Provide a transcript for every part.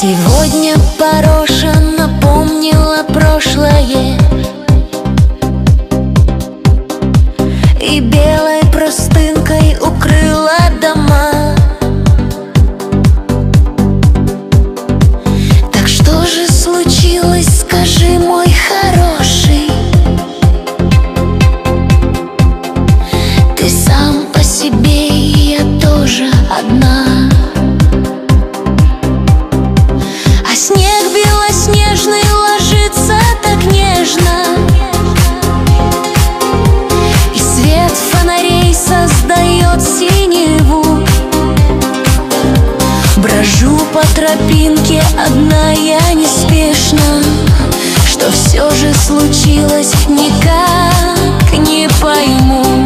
Сегодня Пароша напомнила прошлое и белой простынкой укрыла дома. Так что же случилось, скажи, мой хороший? Ты сам по себе, и я тоже одна. А снег белоснежный ложится так нежно, и свет фонарей создает синеву. Брожу по тропинке одна я неспешно. Что все же случилось, никак не пойму.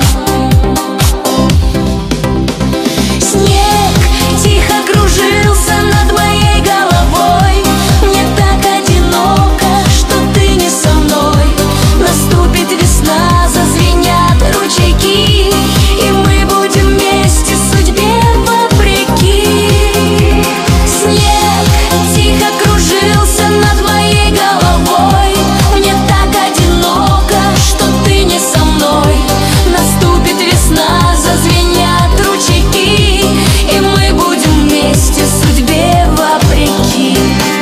Снег тихо кружился над моей головой. Мне так одиноко, что ты не со мной. Наступит весна, зазвенят ручейки, и мы будем вместе судьбе вопреки. Снег тихо кружился над моей головой. Мне так одиноко, что ты не со мной. Наступит весна, зазвенят ручейки, и мы будем вместе судьбе вопреки.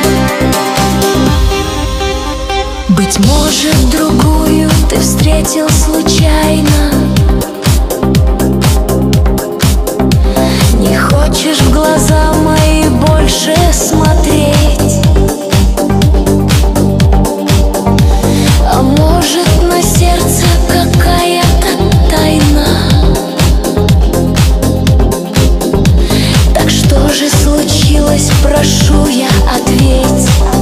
Быть может, другую ты встретил случайно. Не хочешь в глаза мои больше смотреть. А может, на сердце какая-то тайна. Так что же случилось, прошу я, ответь.